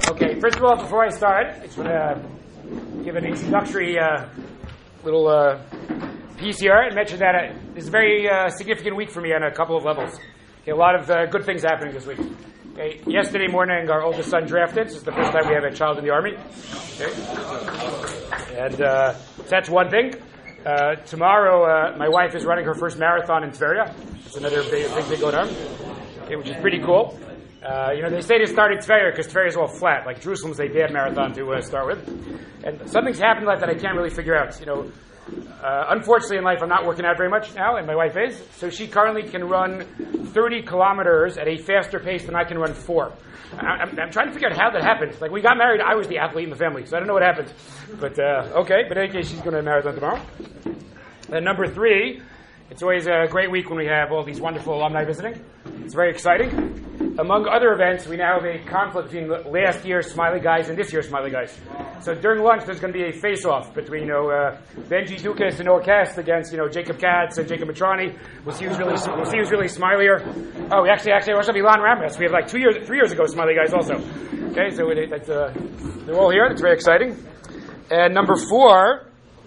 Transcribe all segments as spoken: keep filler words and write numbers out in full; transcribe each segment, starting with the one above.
Okay, first of all, before I start, I just want to give an introductory uh, little uh, piece here and mention that uh, this is a very uh, significant week for me on a couple of levels. Okay, a lot of uh, good things happening this week. Okay, yesterday morning, our oldest son drafted. This is the first time we have a child in the Army. Okay. And uh, that's one thing. Uh, tomorrow, uh, my wife is running her first marathon in Tveria. It's another big, big thing going on, okay, which is pretty cool. Uh, you know, they say they started Tveria because Tveria is all flat. Like Jerusalem's a bad marathon to uh, start with. And something's happened in life that I can't really figure out. You know, uh, unfortunately in life I'm not working out very much now, and my wife is. So she currently can run thirty kilometers at a faster pace than I can run four. I, I'm, I'm trying to figure out how that happened. Like, we got married, I was the athlete in the family, so I don't know what happened. But, uh, okay, but in any case, she's going to a marathon tomorrow. And number three, it's always a great week when we have all these wonderful alumni visiting. It's very exciting. Among other events, we now have a conflict between last year's Smiley Guys and this year's Smiley Guys. So during lunch, there's going to be a face-off between, you know, uh, Benji Dukas and Noah Kast against, you know, Jacob Katz and Jacob Matrani. We'll see who's really, we'll see who's really smilier. Oh, we actually, actually, also have Elon Ramirez. We have like two years, three years ago, Smiley Guys also. Okay, so it, that's, uh, they're all here. That's very exciting. And number four,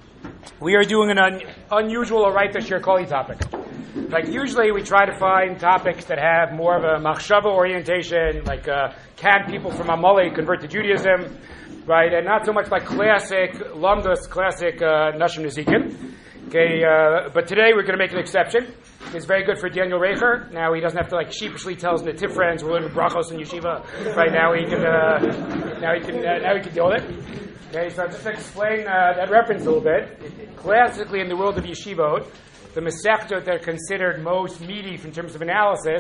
we are doing an un- unusual Oraita Shir Koli topic. Like, usually we try to find topics that have more of a machshava orientation, like uh, can people from Amalek convert to Judaism, right? And not so much like classic Lamdas, classic uh, Nashim Nezikin. Okay, uh, but today we're going to make an exception. It's very good for Daniel Reicher. Now he doesn't have to like sheepishly tell his nativ friends we're learning brachos in yeshiva. Right now he can, uh, now he can, uh, now he can deal with it. Okay, so just to explain uh, that reference a little bit. Classically, in the world of yeshivot, the Masechtot that are considered most meaty in terms of analysis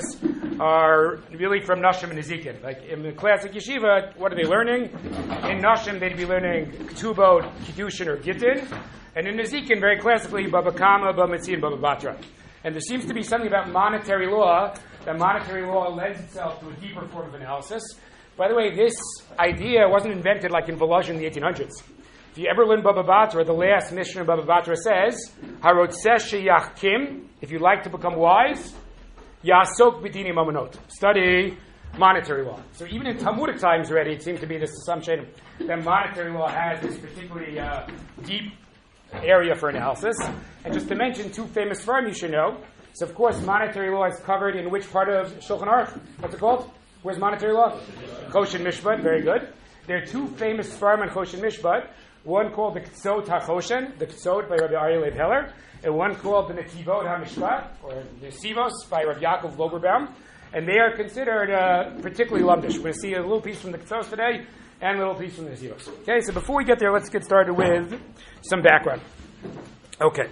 are really from Nashim and Nezikin. Like in the classic yeshiva, what are they learning? In Nashim, they'd be learning Ketubot, Kiddushin, or Gittin. And in Nezikin, very classically, Baba Kama, Baba Metzi, and Baba Batra. And there seems to be something about monetary law, that monetary law lends itself to a deeper form of analysis. By the way, this idea wasn't invented like in Volozhin in the eighteen hundreds. If you ever learn Baba Batra, the last mission of Baba Batra says, Harotzeh sheyachkim, if you like to become wise, Yasok b'dini mamonot, study monetary law. So even in Talmudic times already, it seems to be this assumption that monetary law has this particularly uh, deep area for analysis. And just to mention two famous firms you should know. So of course, monetary law is covered in which part of Shulchan Aruch? What's it called? Where's monetary law? Choshen Mishpat, very good. There are two famous firms in Choshen Mishpat. One called the Ktsot HaChoshen, the Ktsot by Rabbi Aryeh Leib Heller, and one called the Netivot HaMishpat, or the Sivos by Rabbi Yaakov Loberbaum, and they are considered uh, particularly lumdish. We're going to see a little piece from the Ktsot today, and a little piece from the Sivos. Okay, so before we get there, let's get started with some background. Okay,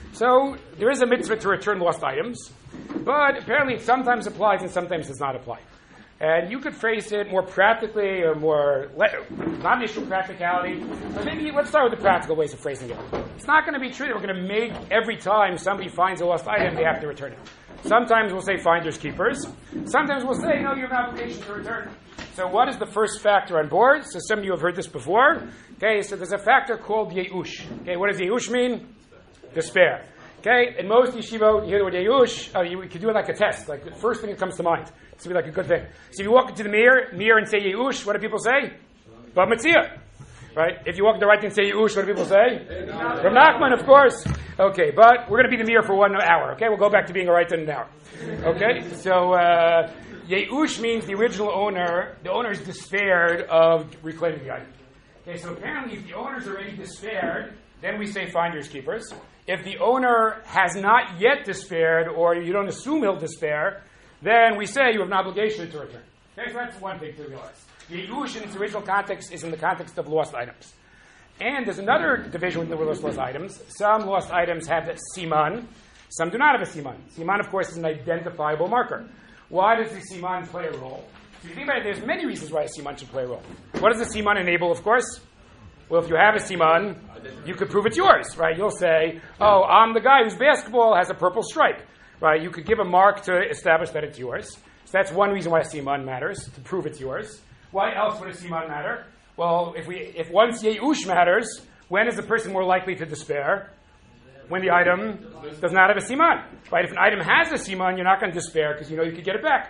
so there is a mitzvah to return lost items, but apparently it sometimes applies and sometimes does not apply. And you could phrase it more practically or more le- non-issue practicality. But maybe let's start with the practical ways of phrasing it. It's not going to be true that we're going to make every time somebody finds a lost item, they have to return it. Sometimes we'll say finders keepers. Sometimes we'll say, no, you have an obligation to return. So what is the first factor on board? So some of you have heard this before. Okay, so there's a factor called yeush. Okay, what does yeush mean? Despair. Okay, in most yeshivot, you hear the word yeush, uh, you, you could do it like a test. Like the first thing that comes to mind. It's going to be like a good thing. So if you walk into the mirror, mirror and say yeush, what do people say? Bab Metzia. Right? If you walk to the right and say yeush, what do people say? From Nachman, of course. Okay, but we're going to be in the mirror for one hour. Okay, we'll go back to being a right in an hour. Okay, so uh, yeush means the original owner, the owner is despaired of reclaiming the item. Okay, so apparently if the owner's already despaired, then we say finders keepers. If the owner has not yet despaired, or you don't assume he'll despair, then we say you have an obligation to return. Okay, so that's one thing to realize. The yeush in its original context is in the context of lost items. And there's another division within the lost items. Some lost items have a siman, some do not have a siman. Siman, of course, is an identifiable marker. Why does the siman play a role? If you think about it, there's many reasons why a siman should play a role. What does the siman enable, of course? Well, if you have a siman, you could prove it's yours, right? You'll say, oh, I'm the guy whose basketball has a purple stripe, right? You could give a mark to establish that it's yours. So that's one reason why a siman matters, to prove it's yours. Why else would a siman matter? Well, if we if once yeush matters, when is the person more likely to despair? When the item does not have a siman, right? If an item has a siman, you're not going to despair because you know you could get it back.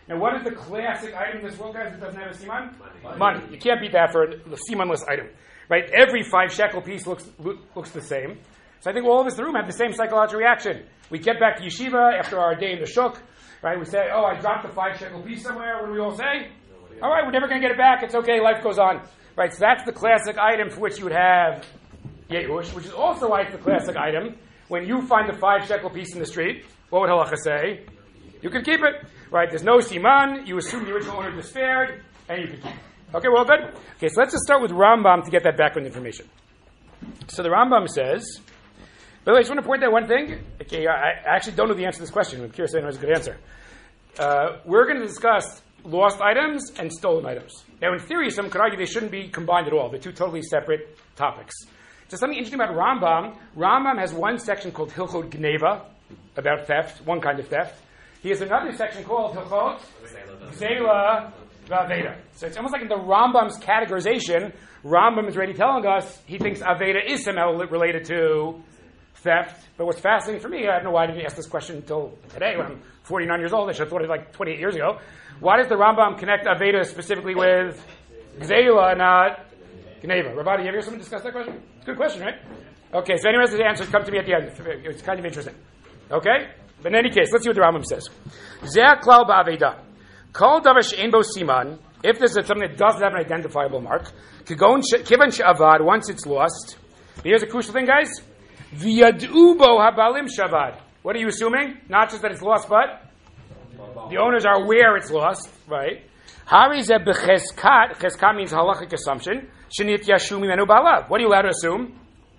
Now, what is the classic item in this world, guys, that doesn't have a siman? Money. Money. You can't beat that for a simanless item, right? Every five shekel piece looks looks the same. So I think all of us in the room have the same psychological reaction. We get back to yeshiva after our day in the shuk, right? We say, oh, I dropped the five shekel piece somewhere. What do we all say? All right, we're never going to get it back. It's okay. Life goes on, right? So that's the classic item for which you would have yeush, which is also like the classic item. When you find the five shekel piece in the street, what would halacha say? You can keep it, right? There's no siman. You assume the original owner despaired, and you can keep it. Okay, we're all good? Okay, so let's just start with Rambam to get that background information. So the Rambam says, by the way, I just want to point out one thing. Okay, I, I actually don't know the answer to this question. I'm curious if anyone has a good answer. Uh, we're going to discuss lost items and stolen items. Now, in theory, some could argue they shouldn't be combined at all. They're two totally separate topics. So something interesting about Rambam, Rambam has one section called Hilchot Gneva, about theft, one kind of theft. He has another section called Hilchot Gzeila V'Aveda. So it's almost like in the Rambam's categorization, Rambam is already telling us he thinks Aveda is somehow related to theft. But what's fascinating for me, I don't know why I didn't ask this question until today when I'm forty-nine years old. I should have thought of it like twenty-eight years ago. Why does the Rambam connect Aveda specifically with Gzeila and not Gneva? Rabbi, you ever hear someone discuss that question? It's a good question, right? Okay, so anyone has the answers, come to me at the end. It's kind of interesting. Okay? But in any case, let's see what the Rambam says. Zeh klal ba'aveda. Kol davar she'en bo siman, if there's something that doesn't have an identifiable mark, kigon kivan she'avad, once it's lost. But here's a crucial thing, guys. V'yad'u bo habalim shavad. What are you assuming? Not just that it's lost, but the owners are aware it's lost, right? Hari zeh b'cheskat. Cheskat means halachic assumption. Shenit yashu mimenu ba'alav. What are you allowed to assume?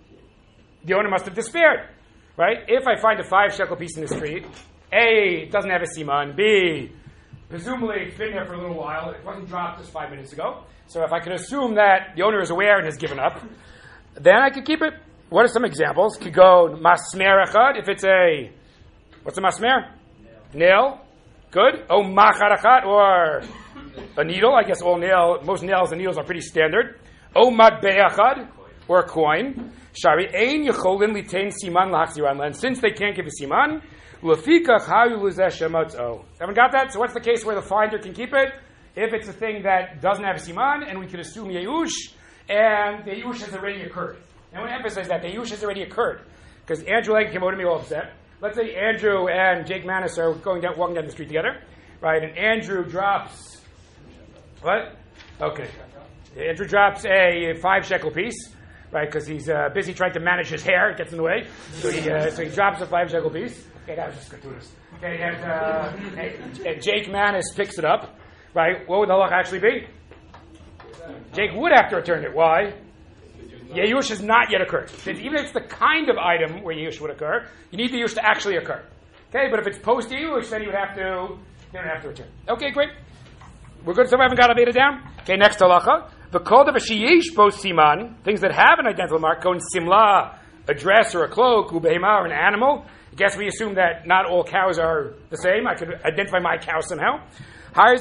The owner must have despaired. Right? If I find a five shekel piece in the street, A, it doesn't have a siman. B, presumably it's been there for a little while. It wasn't dropped just five minutes ago. So if I can assume that the owner is aware and has given up, then I could keep it. What are some examples? Could go masmer echad. If it's a, what's a masmer? Nail. Good. Oh, machar echad, or a needle. I guess all nail, most nails and needles are pretty standard. Oh, matbei echad, or a coin. Shari ein yecholin litain siman lahachziran. And since they can't give a siman, lefikach hayu luzeh shemotzo. Haven't got that? So what's the case where the finder can keep it? If it's a thing that doesn't have a siman, and we can assume yeush, and the yeush has already occurred. And I want to emphasize that the yeush has already occurred, because Andrew Lang came over to me all upset. Let's say Andrew and Jake Manis are going down, walking down the street together, right? And Andrew drops what? Okay. Andrew drops a five shekel piece. Right, because he's uh, busy trying to manage his hair, it gets in the way. So he uh, so he drops a five shekel piece. Okay, that was just gratuitous. Okay, and, uh, and, and Jake Manis picks it up. Right, what would the halach actually be? Jake would have to return it. Why? Yeush has not yet occurred. Even if it's the kind of item where Yeush would occur, you need the Yeush to actually occur. Okay, but if it's post Yeush, then you would have to, you would have to return. Okay, great. We're good. So we haven't got a beta down. Okay, next halacha. The called of a sheyesh bo siman, things that have an identical mark, go in simla, a dress or a cloak, ubehema or an animal. I guess we assume that not all cows are the same. I could identify my cow somehow. What's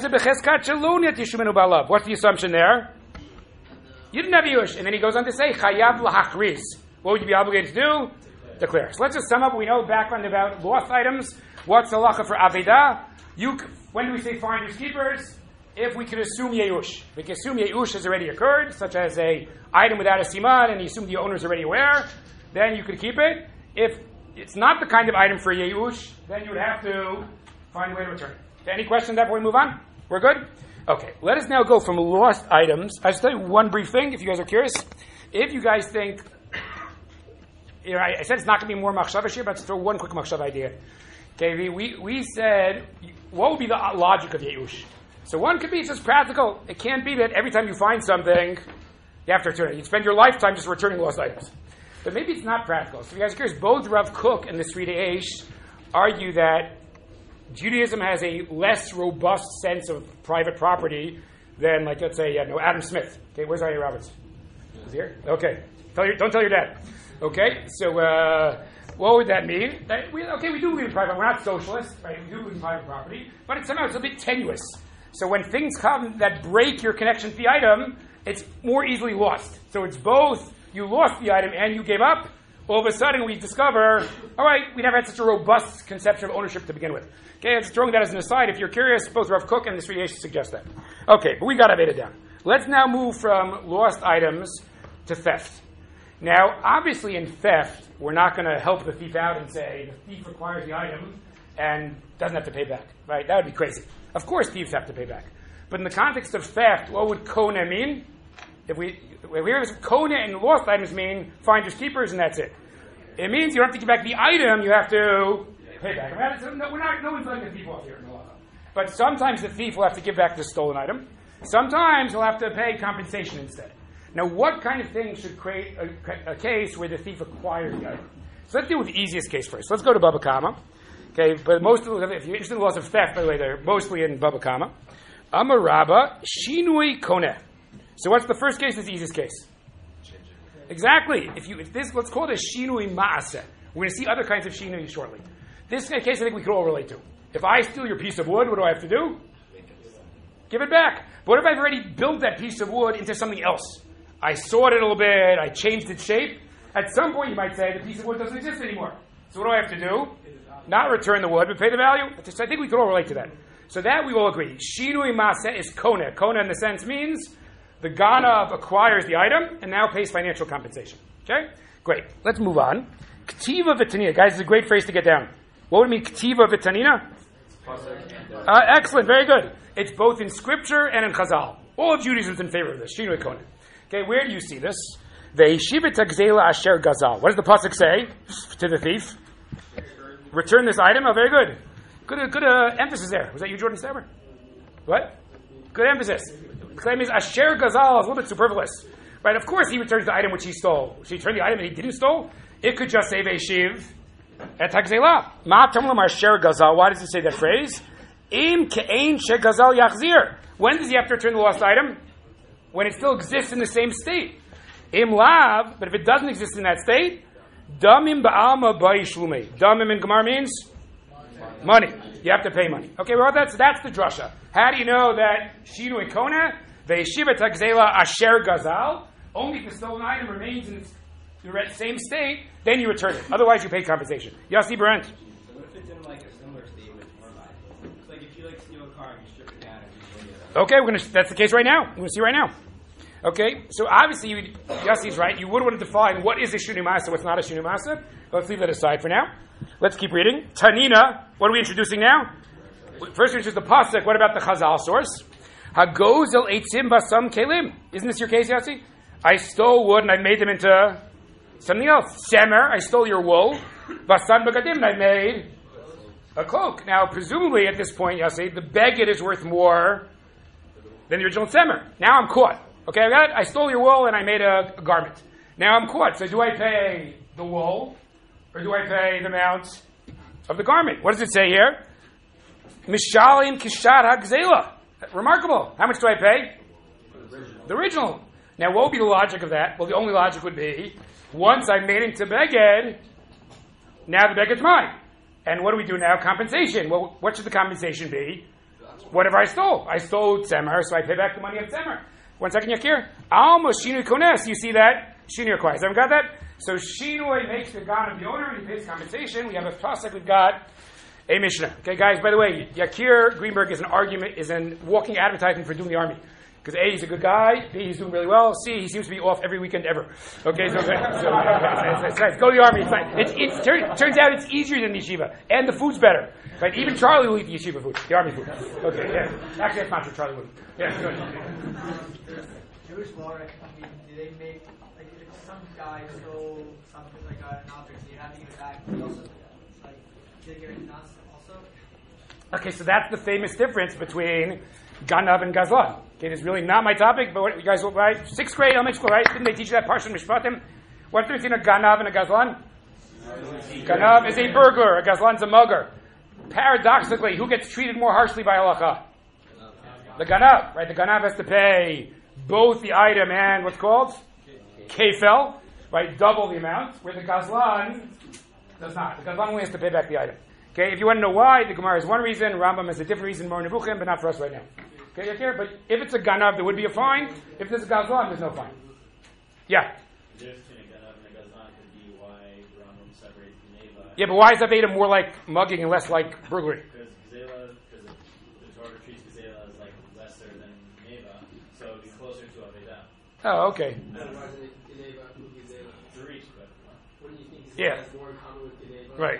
the assumption there? You didn't have Yush. And then he goes on to say, chayav lahachriz. What would you be obligated to do? Declare. So let's just sum up. We know background about lost items. What's the halacha for aveda? You, when do we say finders keepers? If we can assume Yeush. We can assume Yeush has already occurred, such as a item without a siman, and you assume the owner is already aware, then you could keep it. If it's not the kind of item for Yeush, then you would have to find a way to return it. Okay, any questions before we move on? We're good? Okay, let us now go from lost items. I'll just tell you one brief thing, if you guys are curious. If you guys think, you know, I, I said it's not going to be more machshava here, but let's throw one quick machshava idea. Okay, we, we said, what would be the logic of Yeush? So one could be just practical. It can't be that every time you find something, you have to return it. You spend your lifetime just returning lost items. But maybe it's not practical. So if you guys are curious, both Rav Kook and the Sri Eish argue that Judaism has a less robust sense of private property than, like, let's say, uh, no, Adam Smith. Okay, where's Isaiah Roberts? Is he here? Okay. Tell your, don't tell your dad. Okay, so uh, what would that mean? That we, okay, we do believe in private. We're not socialists, right? We do believe in private property, but it's somehow it's a bit tenuous. So when things come that break your connection to the item, it's more easily lost. So it's both you lost the item and you gave up, all of a sudden we discover, all right, we never had such a robust conception of ownership to begin with. Okay, I'm just throwing that as an aside. If you're curious, both Rav Kook and the Sri Yeshiva suggest that. Okay, but we got Aveda down. Let's now move from lost items to theft. Now, obviously in theft, we're not going to help the thief out and say the thief acquires the item and doesn't have to pay back, right? That would be crazy. Of course thieves have to pay back. But in the context of theft, what would kona mean? If we, if we hear this, kona and lost items mean finders keepers and that's it. It means you don't have to give back the item, you have to pay back. I mean, no, we're not, no one's letting the thief off here. But sometimes the thief will have to give back the stolen item. Sometimes he'll have to pay compensation instead. Now, what kind of thing should create a, a case where the thief acquires the item? So let's deal with the easiest case first. Let's go to Baba Kama. Okay, but most of the, if you're interested in the laws of theft, by the way, they're mostly in Baba Kama. Amar Rabba, Shinui Koneh. So what's the first case? Is the easiest case. Exactly. If you, if this, let's call it a Shinui Maaseh. We're going to see other kinds of Shinui shortly. This case, I think we could all relate to. If I steal your piece of wood, what do I have to do? Give it back. But what if I've already built that piece of wood into something else? I sawed it a little bit, I changed its shape. At some point you might say the piece of wood doesn't exist anymore. So what do I have to do? Not return the wood, but pay the value? So I think we could all relate to that. So that we all agree. Shinui Maaseh is Kona. Kona in the sense means the Ganav acquires the item and now pays financial compensation. Okay? Great. Let's move on. Ktiva v'tanina. Guys, this is a great phrase to get down. What would it mean, Ktiva v'tanina? Uh, excellent, very good. It's both in Scripture and in Chazal. All of Judaism is in favor of this. Shinui Kona. Okay, where do you see this? Ve'yeshiva tagzela asher gazal. What does the pasuk say to the thief? Return this item. Oh, very good. Good, good uh, emphasis there. Was that you, Jordan Staber? What? Good emphasis. The claim is asher gazal is a little bit superfluous, right? Of course, he returns the item which he stole. Should he return the item that he didn't stole? It could just say ve'yeshiv et tagzela. Ma tamlam asher gazal. Why does it say that phrase? Im ke'ein she gazal yachzir. When does he have to return the lost item? When it still exists in the same state. Im lav, but if it doesn't exist in that state, damim ba'alma ba'ishlume. Damim in Gemara means money. You have to pay money. Okay, well that's that's the drasha. How do you know that Shinui Kona, ve'yeshiva tagzela asher gazal? Only if the stolen item remains in the same state, then you return it. Otherwise, you pay compensation. Yossi Berent. So what if it's in like a similar state but more valuable? It's like if you like steal a car and you strip it down and you bring it up. Okay, we're gonna. That's the case right now. We're gonna see right now. Okay, so obviously, you, Yossi's right. You would want to define what is a Shinui Maaseh, what's not a Shinui Maaseh. Let's leave that aside for now. Let's keep reading. Tanina. What are we introducing now? First, we introduce the pasuk. What about the Chazal source? Hagoz el eitzim basam kelim. Isn't this your case, Yossi? I stole wood and I made them into something else. Semer. I stole your wool. Basam bagadim. And I made a cloak. Now, presumably at this point, Yossi, the beged is worth more than the original semer. Now I'm caught. Okay, I got it. I stole your wool and I made a, a garment. Now I'm caught. So do I pay the wool or do I pay the amount of the garment? What does it say here? Mishalim kishat hagzela. Remarkable. How much do I pay? The original. The original. Now what would be the logic of that? Well, the only logic would be once I made it to beged, now the beged's mine. And what do we do now? Compensation. Well, what should the compensation be? Whatever I stole. I stole tzemer, so I pay back the money of tzemer. One second, Yakir. Almost Shinui Kones. You see that? Shinui requires. Haven't got that? So Shinui makes the God of the owner and he pays compensation. We have a pasuk. We've got a Mishnah. Okay, guys, by the way, Yakir Greenberg is an argument, is a walking advertisement for doing the army. Because A, he's a good guy. B, he's doing really well. C, he seems to be off every weekend ever. Okay, so, so it's, it's nice. Go to the army. It's nice. It's, it's, turn, turns out it's easier than the yeshiva. And the food's better. Right? Even Charlie will eat the yeshiva food, the army food. Okay, yeah. Actually, that's not true. Charlie wouldn't. Yeah, go ahead. Jewish law, I mean, do they make, like, if some guy stole something like an object, so you have to give it back, but also, like, do they give it to us also? Okay, so that's the famous difference between Ganav and Gazlan. Okay, it's really not my topic, but what you guys will write? Sixth grade elementary school, right? Didn't they teach you that Parshat Mishpatim? What's the difference between a Ganav and a Gazlan? Ganav is a burglar, a Gazlan's a mugger. Paradoxically, who gets treated more harshly by halacha? The Ganav, right? The Ganav has to pay both the item and what's called? Kefel, right? Double the amount, where the Gazlan does not. The Gazlan only has to pay back the item. Okay, if you want to know why, the Gemara has one reason, Rambam has a different reason, Moreh Nevuchim, but not for us right now. Okay, you care? But if it's a Ganav, there would be a fine. If there's a Gazlan, there's no fine. Yeah? The difference between a Ganav and a Gazlan could be why Yeah, but why is Aveda more like mugging and less like burglary? Because Gazela, because the Torah treats Gazela as like lesser than Neva, so it'd be closer to Aveda. Oh, okay. Otherwise, in Geneva, Gazela. It's a reach, but Wouldn't you think Yeah. Gazela has more in common with Geneva? Right.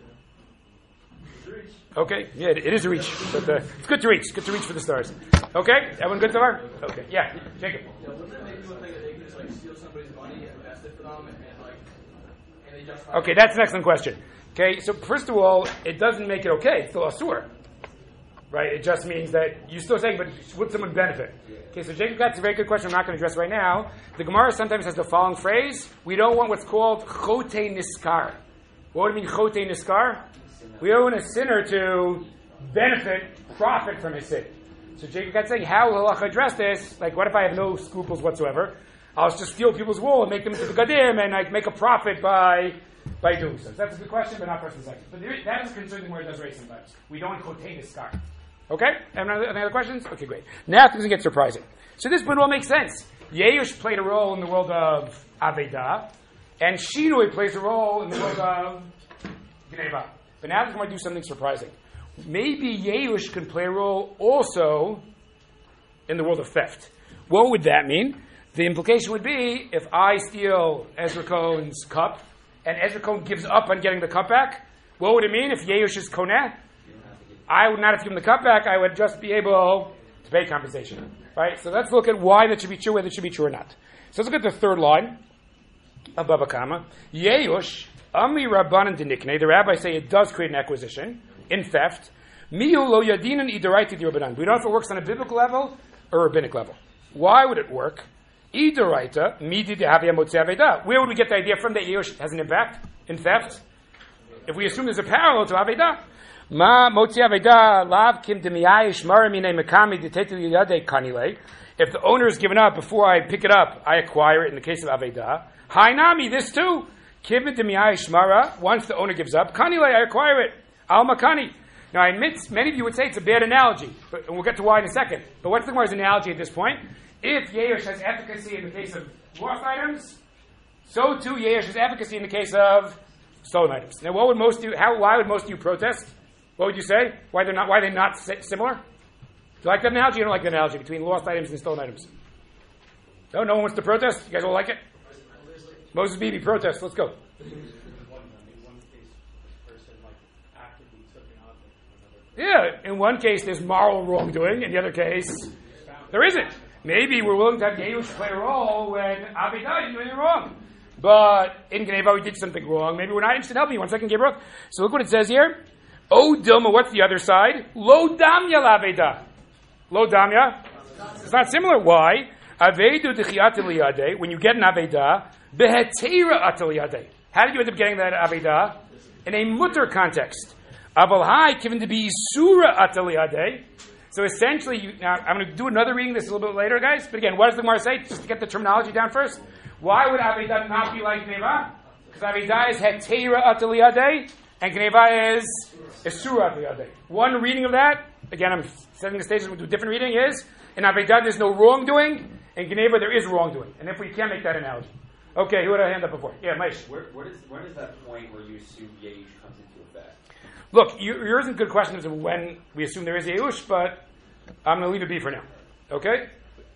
it's a reach. Okay, yeah, it, it is a reach, but uh, it's good to reach. Good to reach for the stars. Okay, everyone good so far? Okay, yeah, Jacob. Yeah, wouldn't it make you look like that they could just like steal somebody's money and invest it for them and, and like and they justify? Okay, that's an excellent question. Okay, so first of all, it doesn't make it okay. It's still asur, right? It just means that you're still saying, but would someone benefit? Okay, so Jacob got a very good question. I'm not going to address right now. The Gemara sometimes has the following phrase: we don't want what's called chote niskar. What would it mean chote niskar? We don't want a sinner to benefit, profit from his sin. So Jacob got saying, how will Allah address this? Like, what if I have no scruples whatsoever? I'll just steal people's wool and make them into the gadim and like make a profit by by doing so. So that's a good question, but not first and second. But there, that is concerning where it does race sometimes. We don't quote this car. Okay? Any other, any other questions? Okay, great. Now things get surprising. So this would all make sense. Yeush played a role in the world of Aveda, and Shinui plays a role in the world of Gneva. But now we're going to do something surprising. Maybe Yeush can play a role also in the world of theft. What would that mean? The implication would be, if I steal Ezra Cohen's cup, and Ezra Cohen gives up on getting the cup back, what would it mean if Yeush is Koneh? I would not have to give him the cup back, I would just be able to pay compensation. Right? So let's look at why that should be true, whether it should be true or not. So let's look at the third line of Baba Kama. Yeush, Ami Rabbanan Dinikne, the rabbis say it does create an acquisition in theft. Mihu lo yadinan idaraiti di rabbanan. We don't know if it works on a biblical level or a rabbinic level. Why would it work? Idaraita midi de havia motzi aveda. Where would we get the idea from that Yeush has an impact in theft? If we assume there's a parallel to aveda, ma motzi aveda lav kim demiyayish maramine mekami detetu yade kanile. If the owner is given up before I pick it up, I acquire it. In the case of aveda, hainami this too. Kim demiyayish mara. Once the owner gives up, kanile I acquire it. Al makani. Now I admit many of you would say it's a bad analogy, but and we'll get to why in a second. But what's the Gemara's analogy at this point? If Yeush has efficacy in the case of lost items, so too Yeush has efficacy in the case of stolen items. Now, what would most of you? How? Why would most of you protest? What would you say? Why they're not? Why they're not similar? Do you like that analogy? You don't like the analogy between lost items and stolen items? No, no one wants to protest. You guys all like it? Moses Beebe, protest. Let's go. Yeah, in one case there's moral wrongdoing, in the other case there isn't. Maybe we're willing to have Yeush play a role when Aveda is doing it wrong. But in Geneva we did something wrong. Maybe we're not interested in helping you. One second, Gabriel. So look what it says here. O Dilma, what's the other side? Lo Damya Laveda. Lo Damya? It's not similar. Why? Avedu Dechiat Eliyade, when you get an Aveda, Behetera Ataliyade. How did you end up getting that Aveda? In a mutter context. Avalhai, given to be Isura Ataliyade. So essentially, you, now I'm going to do another reading this a little bit later, guys. But again, what does the Gemara say? Just to get the terminology down first. Why would Aveda not be like Gneva? Because Aveda is Hetera Ataliyade, and Gneva is Isura Ataliyade. One reading of that, again, I'm setting the stage, we'll do a different reading, is in Aveda there's no wrongdoing, in Gneva there is wrongdoing. And if we can't make that analogy. Okay, who had a hand up before? Yeah, Maish. Where, where does, when is that point where you assume Yeush comes into effect? Look, yours is a good question as to when we assume there is Yeush, but I'm going to leave it be for now. Okay?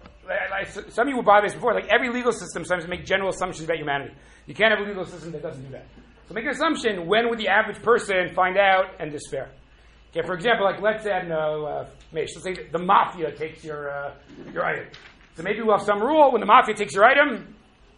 Like, some of you will buy this before. Like every legal system sometimes make general assumptions about humanity. You can't have a legal system that doesn't do that. So make an assumption, when would the average person find out and despair? Okay, for example, like let's say, I don't know, uh, let's say the mafia takes your uh, your item. So maybe we'll have some rule, when the mafia takes your item,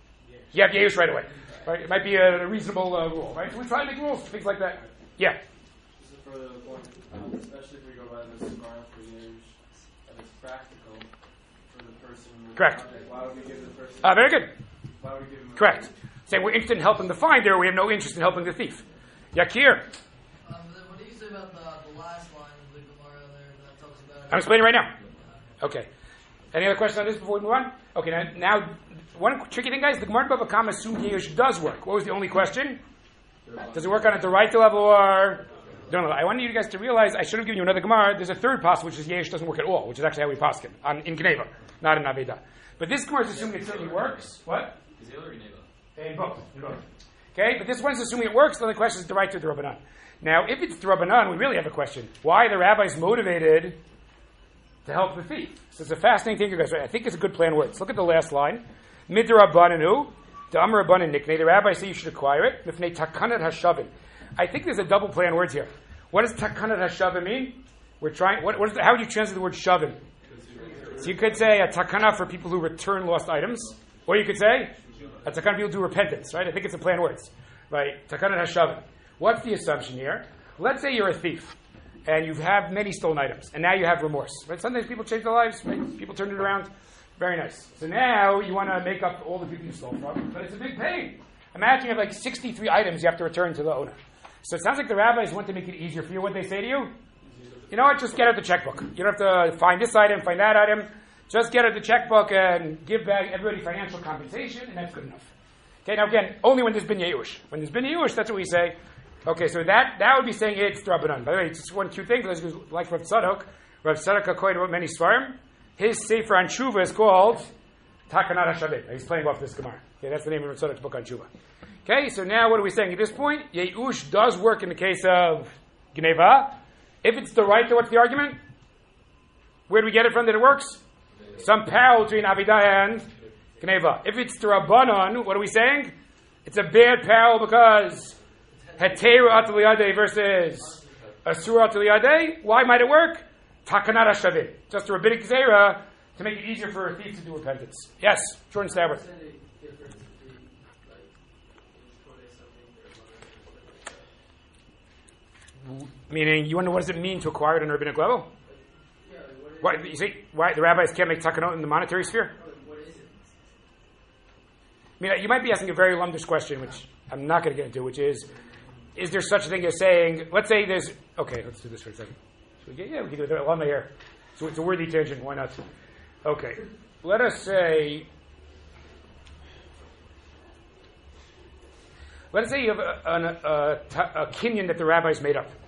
you have Yeush right away. Right? It might be a, a reasonable uh, rule. Right? So we try to make rules, things like that. Yeah? This is further to the point, um, especially if we go by this Gemara for Yeush, and it's practical for the person with Correct. the object. Why would we give the person? Uh, very good. Why would we give him? Correct. Say we're interested in helping the finder, we have no interest in helping the thief. Yakir. Um, then what do you say about the, the last line of the Gemara there that talks about? I'm explaining right now. Okay. Any other questions on this before we move on? Okay, now, now one tricky thing, guys, the Gemara Bava Kama assumed Yeush does work. What was the only question? Does it work on a Doraita level or... Don't know. I wanted you guys to realize, I should have given you another Gemara. There's a third possible, which is Yeush doesn't work at all, which is actually how we paskin on in Geneva, not in Aveda. But this Gemara is assuming it certainly works. What? In both. In both. Okay, but this one's assuming it works, then the question is the right to the Rabbanan. Now, if it's the Rabbanan, we really have a question. Why are the rabbis motivated to help the thief? So it's a fascinating thing, you guys. I think it's a good plan words. Look at the last line. Midrabbananu, the Amar Rabbanan Nikne. The rabbis say you should acquire it. Mifnei takanat hashavin. I think there's a double play on words here. What does takanat hashavin mean? We're trying. What, what is the, how would you translate the word shavin? So you could say a takana for people who return lost items, or you could say a takana people do repentance. Right? I think it's a play on words. Right? Takanat hashavin. What's the assumption here? Let's say you're a thief and you have many stolen items, and now you have remorse. Right? Sometimes people change their lives. Right? People turn it around. Very nice. So now you want to make up all the people you stole from, but it's a big pain. Imagine you have like sixty-three items you have to return to the owner. So it sounds like the rabbis want to make it easier for you. What they say to you? You know what? Just get out the checkbook. You don't have to find this item, find that item. Just get out the checkbook and give back everybody financial compensation, and that's good enough. Okay, now again, only when there's been Yeush. When there's been Yeush, that's what we say. Okay, so that that would be saying it's Drabanan. By the way, it's just one cute thing, because like Rav Tzadok, Rav Tzadok HaKohen wrote many Svarim. His Sefer on Tshuva is called Takanat HaShavit. He's playing off this Gemara. Okay, that's the name of Rav Tzadok's book on Tshuva. Okay, so now what are we saying at this point? Yeush does work in the case of Gneva. If it's the right, what's the argument? Where do we get it from that it works? Some parallel between Avidah and Gneva. If it's the Rabbanon, what are we saying? It's a bad parallel because Heteru Ataliyadeh versus Asura Ataliyadeh. Why might it work? Takanat HaShavit. Just a rabbinic zera to make it easier for a thief to do repentance. Yes, Jordan Stabber. Meaning, you wonder what does it mean to acquire it on a rabbinic level? Why, you see, why the rabbis can't make takanot in the monetary sphere? I mean, you might be asking a very lumdish question, which I'm not going to get into, which is, is there such a thing as saying, let's say there's, okay, let's do this for a second. We get, yeah, we can do it. Alumni here. So it's a worthy tangent. Why not? Okay. Let us say, let us say you have a, a, a, a kinyan that the rabbis made up.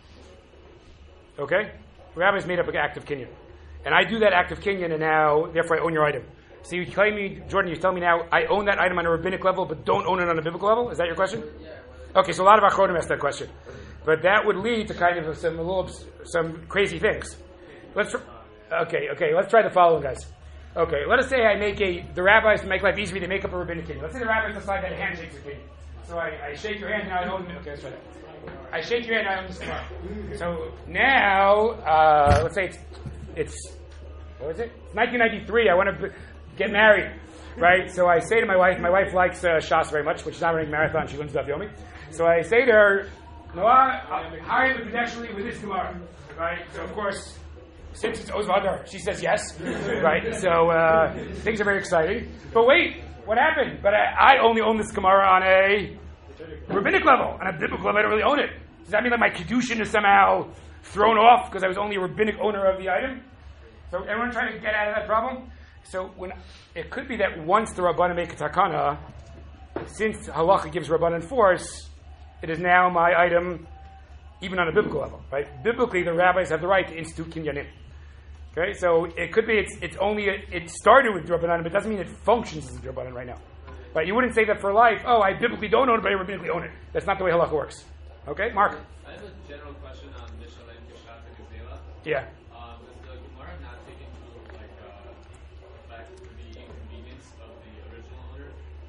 Okay? The rabbis made up an act of kinyan. And I do that act of kinyan, and now, therefore, I own your item. So you claim me, Jordan, you tell me now, I own that item on a rabbinic level, but don't own it on a biblical level? Is that your question? Okay, so a lot of Achronim ask that question. But that would lead to kind of some a little some crazy things. Let's tr- okay, okay. Let's try the following, guys. Okay, let us say I make a the rabbis make life easy. They make up a rabbinic kinyan. Let's say the rabbis decide that a handshake's a kinyan. So I, I shake your hand now. I own. Okay, let's try that. I shake your hand. I own this tomorrow. So now, uh, let's say it's it's what is it? It's nineteen ninety-three. I want to b- get married, right? So I say to my wife. My wife likes uh, Shas very much, which is not running marathon. She learns Daf Yomi. So I say to her, no, I hire the potentially with this Gemara, right? So of course, since it's Ozvadar, she says yes, right? So uh, things are very exciting. But wait, what happened? But I, I only own this Gemara on a rabbinic level. On a biblical level, I don't really own it. Does that mean that my kedushin is somehow thrown off because I was only a rabbinic owner of the item? So everyone trying to get out of that problem? So when it could be that once the Rabbanan make a takana, since halacha gives Rabbanan force, it is now my item, even on a biblical level, right? Biblically, the rabbis have the right to institute kinyanim. Okay, so it could be it's it's only a, it started with Rabbanan, but it doesn't mean it functions as a Rabbanan right now. Right? You wouldn't say that for life. Oh, I biblically don't own it, but I rabbinically own it. That's not the way halacha works. Okay, Mark. I have a general question on Mishalem Kishat and Gezela. Yeah. Um, was the Gemara not taking into like uh, back to the inconvenience of the original owner?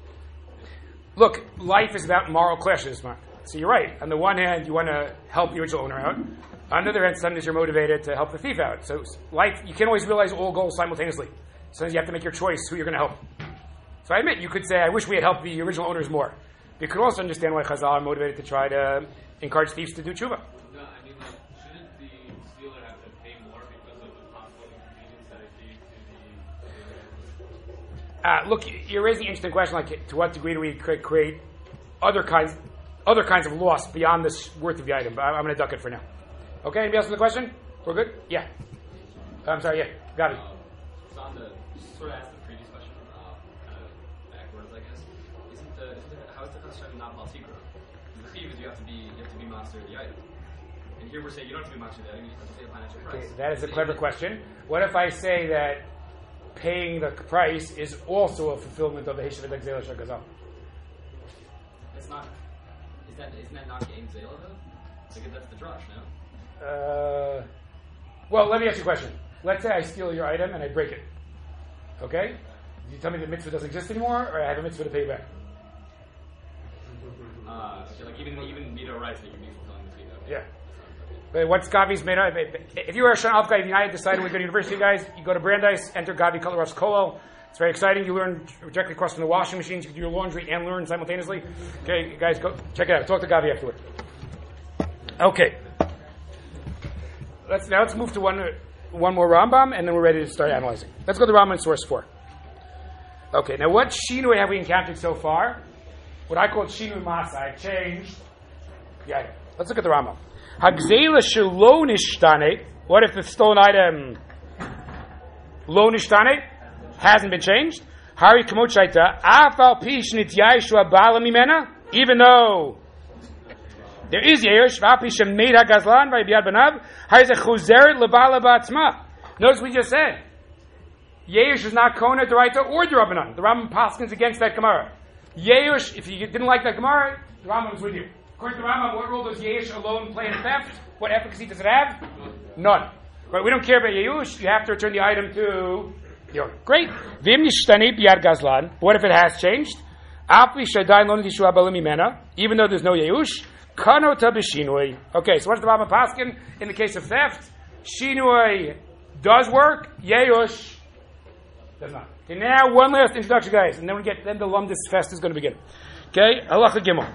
Look, life is about moral clashes, Mark. So you're right. On the one hand, you want to help the original owner out. On the other hand, sometimes you're motivated to help the thief out. So life, you can't always realize all goals simultaneously. Sometimes you have to make your choice who you're going to help. So I admit, you could say, I wish we had helped the original owners more. You could also understand why Chazal are motivated to try to encourage thieves to do tshuva. No, I mean, like, shouldn't the stealer have to pay more because of the possible inconvenience that it gave to the... Uh, look, you're raising an interesting question, like to what degree do we create other kinds other kinds of loss beyond the worth of the item? But I'm going to duck it for now. Okay, anybody else with a question? We're good? Yeah. I'm sorry, yeah. Got it. Um, so on the, sort of asked the previous question, uh, kind of backwards, I guess. Isn't the, isn't the how is the construction not Baltikra? The thief is you have to be you have to be master of the item. And here we're saying you don't have to be master of the item, you have to pay a financial price. Okay, that is a clever question. What if I say that paying the price is also a fulfillment of the Heshav Gzela Shagazal? It's not. Is that isn't that not Game Zayla though? Like that's the drush, no? Uh, well, let me ask you a question. Let's say I steal your item and I break it. Okay? You tell me the mitzvah doesn't exist anymore, or I have a mitzvah to pay you back? Uh, okay, like even even Vito writes that you'd be fulfilling the Vito. Yeah. But once Gavi's made up, if you are a Shana Alf guy, if United decided we go to university, guys, you go to Brandeis, enter Gavi Kolarov's Kollel. It's very exciting. You learn directly across from the washing machines. You can do your laundry and learn simultaneously. Okay, guys, go check it out. Talk to Gavi afterward. Okay. Let's now let's move to one one more Rambam, and then we're ready to start analyzing. Let's go to Rambam in source four. Okay, now what shinui have we encountered so far? What I call shinui masa. I changed. Yeah. Let's look at the Rambam. Hagzela shelo nishtane. What if the stolen item lo nishtane hasn't been changed? Hari kamot shaita afal pish nityaishu abala mimena. Even though there is yerush, afal pish made hagazlan by biad banav. Hari ze chuzeret lebala ba'atzma. Notice what we just said. Yerush is not kona deraita or derabanan. The Rambam paskins against that Gemara. Yerush, if you didn't like that Gemara, the Rambam is with you. According to Rambam, what role does Yerush alone play in theft? What efficacy does it have? None. But we don't care about Yerush. You have to return the item to the owner. Great. Vim nishtani biyad gazlan. What if it has changed? Apli shadayin lo nidishu abalim mimena. Even though there's no Yerush, kano ta b'shinui. Okay, so what's the Rambam paskin in the case of theft? Shinui does work. Yerush does not. Okay, now one last introduction, guys, and then we get then the Lumdis Fest is going to begin. Okay, halacha gimel.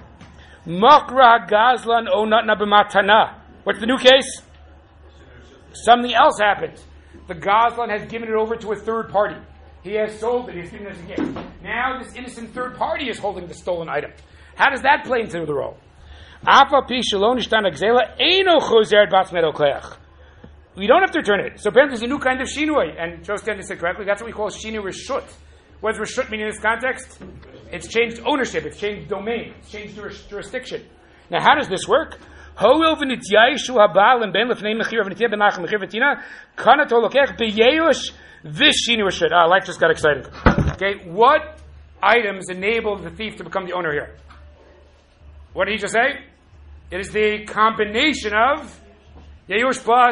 Makra gazlan o natna b'matana. What's the new case? Something else happened. The gazlan has given it over to a third party. He has sold it. He has given it as a gift. Now this innocent third party is holding the stolen item. How does that play into the role? Afa pi shelo nishtana gzela eino chozeret bas medokleach. We don't have to return it. So apparently there's a new kind of shinui. And Joe Stanley said correctly, that's what we call shinui reshut. What does reshut mean in this context? It's changed ownership. It's changed domain. It's changed juris- jurisdiction. Now how does this work? Hoil v'nityaishu habal and ben lefnei mechir v'nitya ben nachem mechir v'tina kanat holokech b'yeush v'shinui reshut. Ah, life just got exciting. Okay, what items enabled the thief to become the owner here? What did he just say? It is the combination of yeush plus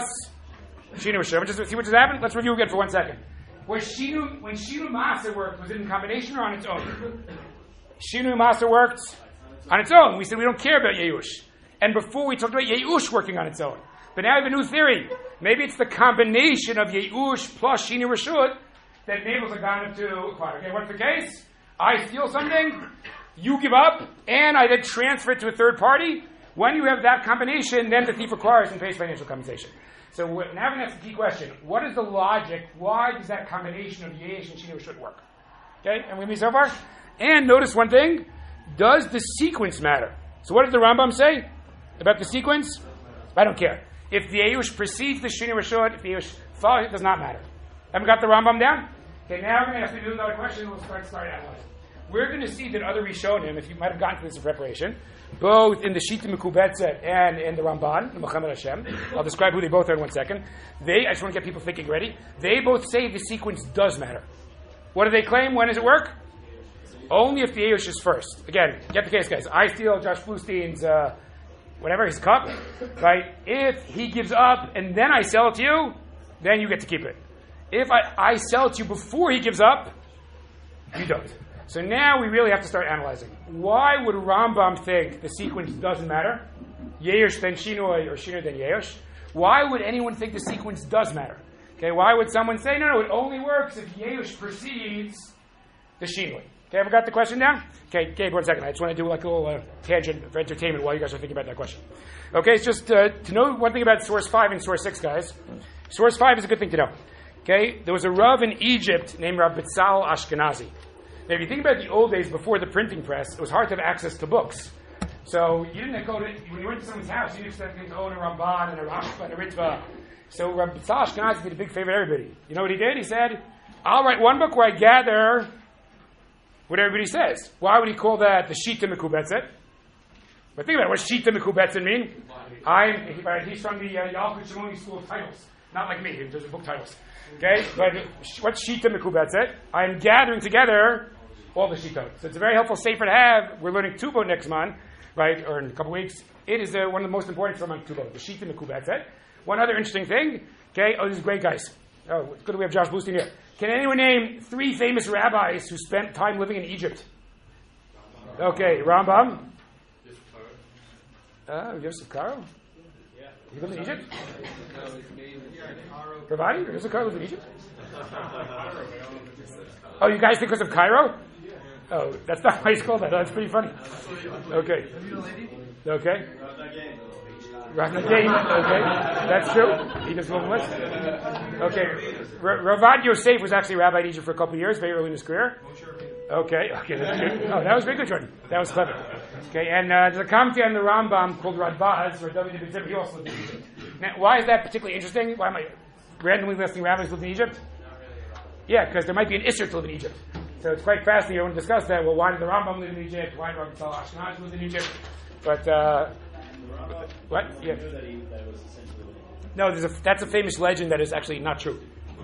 Shinu Rishon. Just see what just happened? Let's review again for one second. Where Shinu, when Shinu Masa worked, was it in combination or on its own? Shinu Masa worked on its own. We said we don't care about Yeush. And before we talked about Yeush working on its own. But now I have a new theory. Maybe it's the combination of Yeush plus Shinu Rishon that enables a Ganav to acquire. Okay, what's the case? I steal something, you give up, and I then transfer it to a third party. When you have that combination, then the thief acquires and pays financial compensation. So now we're going to ask the key question. What is the logic? Why does that combination of Yesh and Shinu should work? Okay, and with me so far? And notice one thing. Does the sequence matter? So what does the Rambam say about the sequence? I don't care. If the Yeush precedes the Shinu Rishon, if the Yeush follows, it does not matter. Haven't got the Rambam down? Okay, now we're going to have to do another question. We'll start, start analyzing. We're going to see that other Rishonim, if you might have gotten to this in preparation, both in the Shita Mekubetzet and in the Ramban, the Muhammad Hashem. I'll describe who they both are in one second. They, I just want to get people thinking ready. They both say the sequence does matter. What do they claim? When does it work? Only if the Yeush is first. Again, get the case, guys. I steal Josh Blustein's, uh, whatever, his cup, right? If he gives up and then I sell it to you, then you get to keep it. If I, I sell it to you before he gives up, you don't. So now we really have to start analyzing. Why would Rambam think the sequence doesn't matter? Yeush then Shinui or Shinui then Yeush. Why would anyone think the sequence does matter? Okay, why would someone say, no, no, it only works if Yeush precedes the Shinui? Okay, ever got the question down? Okay, Gabe, one second. I just want to do like a little uh, tangent for entertainment while you guys are thinking about that question. Okay, it's just uh, to know one thing about source five and source six, guys. Source five is a good thing to know. Okay, there was a Rav in Egypt named Rav Bitzal Ashkenazi. Now, if you think about the old days before the printing press, it was hard to have access to books. So you didn't go to, when you went to someone's house, you didn't expect them to own a Ramban and a Rashba and a Ritva. So Rabbi Tzal Ashkenazi did a big favor to everybody. You know what he did? He said, I'll write one book where I gather what everybody says. Why would he call that the Shita Mekubetzet? But think about it. What does Shita Mekubetzet mean? I'm, he's from the uh, Yalkut Shimoni School of Titles. Not like me. He does book titles. Okay? But what's Shita Mekubetzet? I'm gathering together all the Shitot. So it's a very helpful sefer to have. We're learning Tubo next month. right, or in a couple weeks. It is uh, one of the most important from Ketubot, the Shita Mekubatzet. One other interesting thing, okay, oh, this is great, guys. Oh, it's good that we have Josh Bluestein here. Can anyone name three famous rabbis who spent time living in Egypt? Okay, Rambam. Uh, Yosef Karo? He lived in Egypt? Ravadi? Yosef Karo lived in Egypt? Oh, you guys think because of Cairo? Oh, that's not why he's called that. That's pretty funny. Okay. Okay. Rav Nagain. Okay. That's true. He does little list. Okay. R- Ravad Yosef was actually rabbi in Egypt for a couple of years, very early in his career. Okay. Okay, that's good. Oh, that was very good, Jordan. That was clever. Okay, and uh, there's a commentary on the Rambam called Radbaz, or David ibn Zimri, he also lived in Egypt. Now, why is that particularly interesting? Why am I randomly listing rabbis who lived in Egypt? Yeah, because there might be an Isser to live in Egypt. So it's quite fascinating. I want to discuss that. Well, why did the Rambam live in Egypt? Why did Rabbi Tal Ashkenaz live in Egypt? But, uh, what? Yeah. No, there's a, that's a famous legend that is actually not true.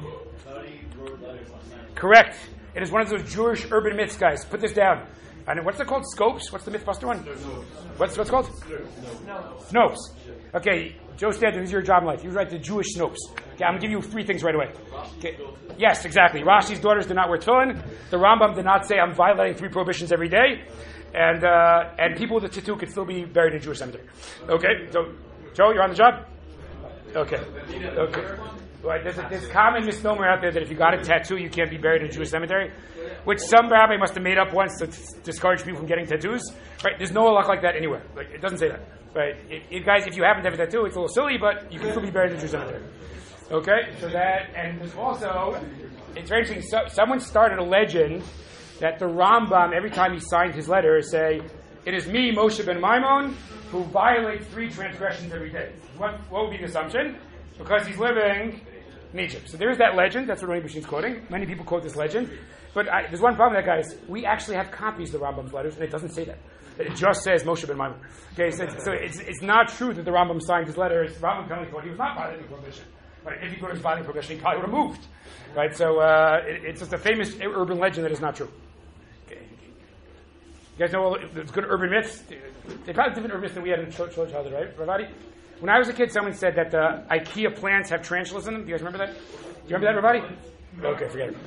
Correct. It is one of those Jewish urban myths, guys. Put this down. And what's it called? Scopes? What's the Mythbuster one? What's what's it called? Snopes. Okay, Joe Stanton, this is your job in life. You write the Jewish Snopes. Okay, I'm going to give you three things right away. Okay. Yes, exactly. Rashi's daughters did not wear tefillin. The Rambam did not say I'm violating three prohibitions every day. And uh, and people with a tattoo could still be buried in a Jewish cemetery. Okay, so Joe, you're on the job? Okay. Okay. Right, there's a there's a common misnomer out there that if you got a tattoo, you can't be buried in a Jewish cemetery, which some rabbi must have made up once to t- discourage people from getting tattoos. Right? There's no halakha like that anywhere. Like, it doesn't say that. Right? It, it, guys, if you happen to have a tattoo, it's a little silly, but you can still be buried in a Jewish cemetery. Okay? So that, and there's also, it's very interesting, so, someone started a legend that the Rambam, every time he signed his letter, say, it is me, Moshe ben Maimon, who violates three transgressions every day. What, what would be the assumption? Because he's living in Egypt. So there's that legend. That's what Roni Bashin's quoting. Many people quote this legend. But I, there's one problem with that, guys. We actually have copies of the Rambam's letters, and it doesn't say that. It just says Moshe ben Maimon. Okay, so, so it's, it's not true that the Rambam signed his letter. It's Rambam telling you he was not violating prohibition. Right? If he thought he was violating prohibition, he probably would have moved. Right? So uh, it, it's just a famous urban legend that is not true. Okay. You guys know all the good urban myths? They probably have different urban myths than we had in childhood, right, Ravadi? When I was a kid, someone said that the IKEA plants have tarantulas in them. Do you guys remember that? Do you remember that, everybody? Okay, forget it.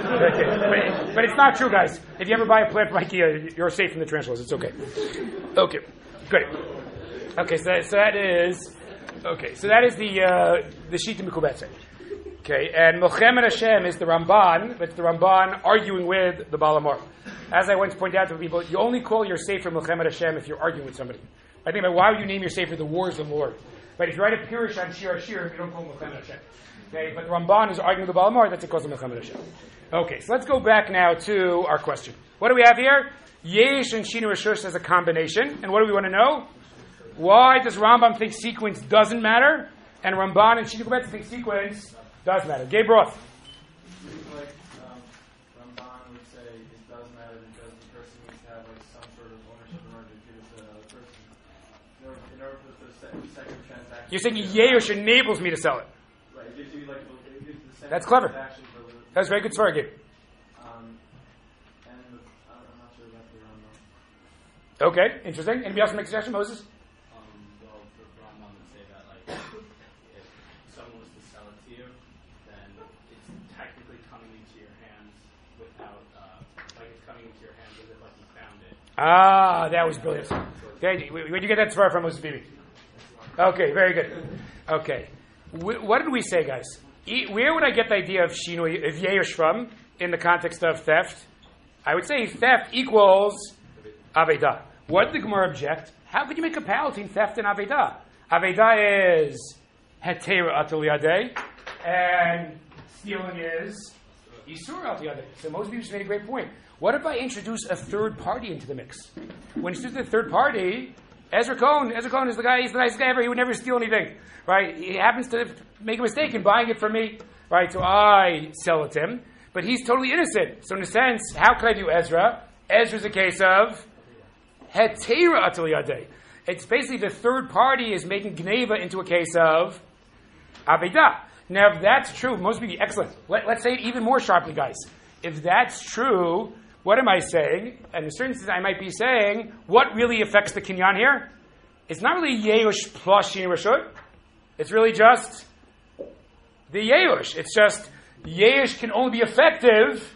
Okay. But, but it's not true, guys. If you ever buy a plant from IKEA, you're safe from the tarantulas. It's okay. Okay, great. Okay, so that, so that is okay. So that is the uh, the Shita Mekubatzet. Okay, and Mochamed Hashem is the Ramban. That's the Ramban arguing with the Baal HaMaor. As I once pointed out to people, you only call your sefer Mochamed Hashem if you're arguing with somebody. I think about why would you name your sefer the Wars of the Lord? But if you write a Pirush on Shir Shir, you don't call it Mochamed Hashem. Okay, but the Ramban is arguing with the Baal HaMaor, that's a cause of Mochamed Hashem. Okay, so let's go back now to our question. What do we have here? Yesh and Shinu Rishus as a combination. And what do we want to know? Why does Rambam think sequence doesn't matter? And Ramban and Shinu Kubetz think sequence does matter. Gabe Roth. Like um, Ramban would say it does matter because the person needs to have like some sort of ownership in order to give it to the other person. In order, in order for the second, second transaction. You're saying Yesh enables me to sell it. Right. It gives you like it gives the second That's clever. transaction for the, That's very good story, Gabe. Um, and the, I'm not sure about the Rambam. Okay, interesting. Anybody else make a suggestion, Moses? Um, well, the Rambam would say that, like, if someone was to sell it to you, then it's technically coming into your hands without, uh, like, it's coming into your hands as if, like, you found it. Ah, that was brilliant. Okay, where did you get that far from, Moses Bibi? Okay, very good. Okay. W- what did we say, guys? E- where would I get the idea of Shinui, of Yerush from, in the context of theft? I would say theft equals Avedah. What did the Gemara object? How could you make a parallel between theft and Avedah? Avedah is Hetera Atul Yadeh, and stealing is Yisur Atul Yadeh. So most people just made a great point. What if I introduce a third party into the mix? When you introduce a third party, Ezra Cohen, Ezra Cohen is the guy, he's the nicest guy ever, he would never steal anything. Right? He happens to make a mistake in buying it from me. Right? So I sell it to him. But he's totally innocent. So in a sense, how could I do Ezra? Ezra's a case of Hetera Atul Yadeh. It's basically the third party is making Gneva into a case of Avedah. Now, if that's true, most people, excellent. Let, let's say it even more sharply, guys. If that's true, what am I saying? And in a certain sense, I might be saying, what really affects the kinyan here? It's not really Yeush plus Shini Rashut. It's really just the Yeush. It's just Yeush can only be effective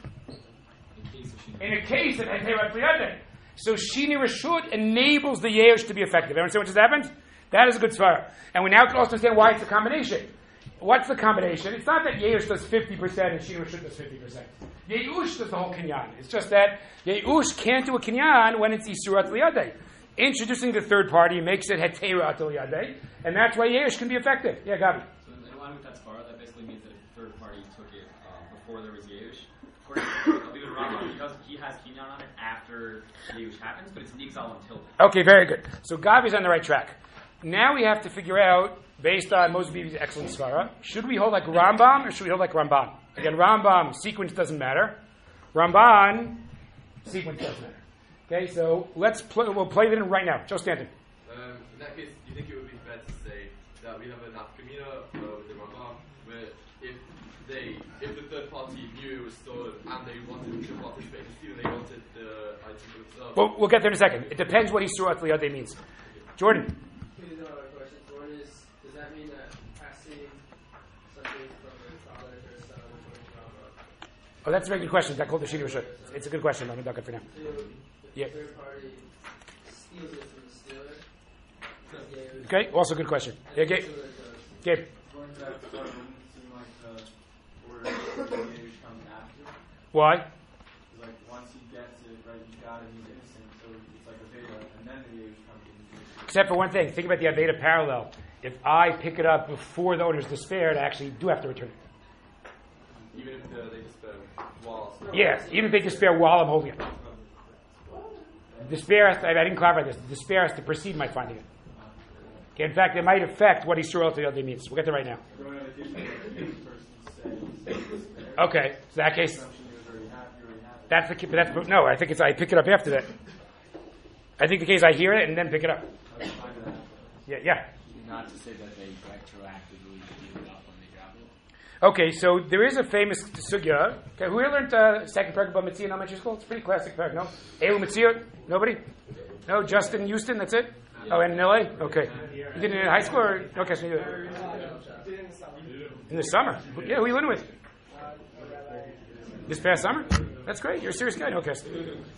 in a case of Heteirat Liyadeh. So Shini Rashut enables the Yeush to be effective. Everyone see what just happened? That is a good svara. And we now can also understand why it's a combination. What's the combination? It's not that Yeush does fifty percent and Shini Rashut does fifty percent. Yeush does the whole kinyan. It's just that Yeush can't do a kinyan when it's Isurat Liyadeh. Introducing the third party makes it Heteirat Liyadeh, and that's why Yeush can be effective. Yeah, Gabi. So in line with that svara, that basically means that if the third party took it uh, before there was Yeush, according to I'll be with Rambam, because he has kinyan on it after Yeush happens, but it's nigzal until then. Okay, very good. So Gabi's on the right track. Now we have to figure out, based on Moshe Bibi's excellent svara, should we hold like Rambam or should we hold like Ramban? Again, Rambam, sequence doesn't matter. Ramban, sequence does matter. Okay, so let's play, we'll play it in right now. Joe Stanton. Um, in that case, do you think it would be fair to say that we have an afkamina uh, with the Rambam, where if they, if the third party knew it was stolen and they wanted to participate in the steal, they wanted the item for themselves? Well, we'll get there in a second. It depends what Isurat Liyadeh means. Jordan. Here's another question. Jordan is, does that mean that passing something from the father to the son according to Rambam? Oh, that's a very good question. That called the Shini Rashut. It's a good question. I'm going to duck it for now. The Yeah. third party steals it from the stealer. Yeah, Okay, also a good question. Yeah, Gabe. Gabe. Going to that start, wouldn't it seem like the order of the Yeush comes after? Why? It's like once he gets it, right, he got it, he's innocent, so it's like a Veda, and then the Yeush comes in. Except for one thing. Think about the Aveda parallel. If I pick it up before the owner's despaired, I actually do have to return it. Even if the, they despair while Yeah, even if they despair while I'm holding it. Despair, has to, I didn't clarify this. Despair has to precede my finding it. Okay, in fact, it might affect what Yisrael to the other means. We'll get there right now. Okay, so that case, that's the but that's no. I think it's I pick it up after that. I think the case I hear it and then pick it up. Yeah, yeah. Not to say that they retroactively give it up when they grab it. Okay, so there is a famous sugya. Okay, who here learned uh, second paragraph about Mitzvah in elementary school? It's a pretty classic paragraph. No, Elu Mitzvah. Nobody. No, Justin Houston. That's it. Oh, and in L A. Okay, you did it in high school or okay? So you did it in the summer. Yeah, who are you learning with? This past summer? That's great. You're a serious guy. Okay.